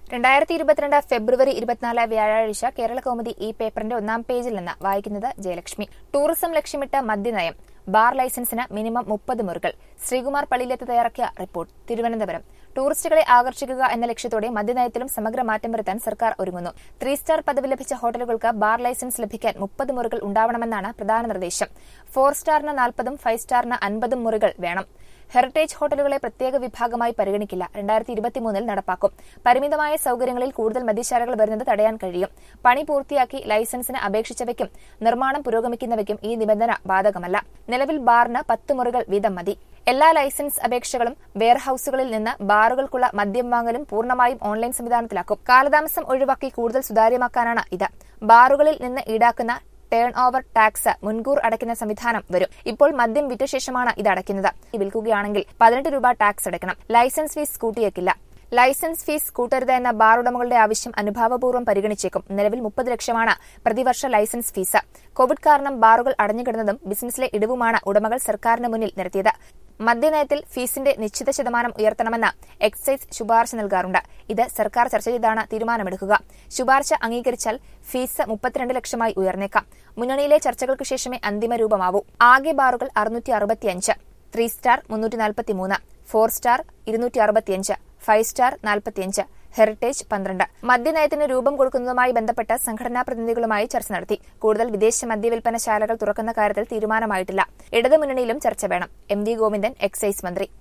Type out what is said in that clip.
2022 ഫെബ്രുവരി 24 വ്യാഴാഴ്ച കേരളകൗമുദി ഈ പേപ്പറിന്റെ ഒന്നാം പേജിൽ നിന്ന് വായിക്കുന്നത് ജയലക്ഷ്മി. ടൂറിസം ലക്ഷ്യമിട്ട് മദ്യനയം. ബാർ ലൈസൻസിന് മിനിമം 30 മുറികൾ. ശ്രീകുമാർ പള്ളിയിലെത്ത് തയ്യാറാക്കിയ റിപ്പോർട്ട്. തിരുവനന്തപുരം. ടൂറിസ്റ്റുകളെ ആകർഷിക്കുക എന്ന ലക്ഷ്യത്തോടെ മദ്യനയത്തിലും സമഗ്ര മാറ്റം വരുത്താൻ സർക്കാർ ഒരുങ്ങുന്നു. 3 സ്റ്റാർ പദവി ലഭിച്ച ഹോട്ടലുകൾക്ക് ബാർ ലൈസൻസ് ലഭിക്കാൻ 30 മുറികൾ ഉണ്ടാവണമെന്നാണ് പ്രധാന നിർദ്ദേശം. 4 സ്റ്റാറിന് 40ഉം 5 സ്റ്റാറിന് 50ഉം മുറികൾ വേണം. ഹെറിറ്റേജ് ഹോട്ടലുകളെ പ്രത്യേക വിഭാഗമായി പരിഗണിക്കില്ല. 2023 നടപ്പാക്കും. പരിമിതമായ സൌകര്യങ്ങളിൽ കൂടുതൽ മദ്യശാലകൾ വരുന്നത് തടയാൻ കഴിയും. പണി പൂർത്തിയാക്കി ലൈസൻസിന് അപേക്ഷിച്ചവയ്ക്കും നിർമ്മാണം പുരോഗമിക്കുന്നവയ്ക്കും ഈ നിബന്ധന ബാധകമല്ല. നിലവിൽ ബാറിന് 10 മുറികൾ വീതം മതി. എല്ലാ ലൈസൻസ് അപേക്ഷകളും വെയർഹൌസുകളിൽ നിന്ന് ബാറുകൾക്കുള്ള മദ്യം വാങ്ങലും പൂർണ്ണമായും ഓൺലൈൻ സംവിധാനത്തിലാക്കും. കാലതാമസം ഒഴിവാക്കി കൂടുതൽ സുതാര്യമാക്കാനാണ് ഇത്. ബാറുകളിൽ നിന്ന് ഈടാക്കുന്ന ടേൺ ഓവർ ടാക്സ് മുൻകൂർ അടയ്ക്കുന്ന സംവിധാനം വരും. ഇപ്പോൾ മദ്യം വിറ്റ ശേഷമാണ് ഇത് അടയ്ക്കുന്നത്. വിൽക്കുകയാണെങ്കിൽ 18 രൂപ ടാക്സ് അടയ്ക്കണം. ലൈസൻസ് ഫീസ് കൂട്ടിയേക്കില്ല. ലൈസൻസ് ഫീസ് കൂട്ടരുത് എന്ന ബാർ ഉടമകളുടെ ആവശ്യം അനുഭാവപൂർവ്വം പരിഗണിച്ചേക്കും. നിലവിൽ 30 ലക്ഷമാണ് പ്രതിവർഷ ലൈസൻസ് ഫീസ്. കോവിഡ് കാരണം ബാറുകൾ അടഞ്ഞുകിടന്നതും ബിസിനസിലെ ഇടിവുമാണ് ഉടമകൾ സർക്കാരിന് മുന്നിൽ നിരത്തിയത്. മദ്യനയത്തിൽ ഫീസിന്റെ നിശ്ചിത ശതമാനം ഉയർത്തണമെന്ന് എക്സൈസ് ശുപാർശ നൽകാറുണ്ട്. ഇത് സർക്കാർ ചർച്ച ചെയ്താണ് തീരുമാനമെടുക്കുക. ശുപാർശ അംഗീകരിച്ചാൽ ഫീസ് 32 ലക്ഷമായി ഉയർന്നേക്കാം. മുന്നണിയിലെ ചർച്ചകൾക്ക് ശേഷമേ അന്തിമ രൂപമാവൂ. ആകെ ബാറുകൾ 665, 3 സ്റ്റാർ 343, 4 സ്റ്റാർ 265, 5 സ്റ്റാർ 45, ഹെറിറ്റേജ് 12. മദ്യനയത്തിന് രൂപം കൊടുക്കുന്നതുമായി ബന്ധപ്പെട്ട് സംഘടനാ പ്രതിനിധികളുമായി ചർച്ച നടത്തി. കൂടുതൽ വിദേശ മദ്യവിൽപ്പനശാലകൾ തുറക്കുന്ന കാര്യത്തിൽ തീരുമാനമായിട്ടില്ല. ഇടതുമുന്നണിയിലും ചർച്ച വേണം. MV ഗോവിന്ദൻ, എക്സൈസ് മന്ത്രി.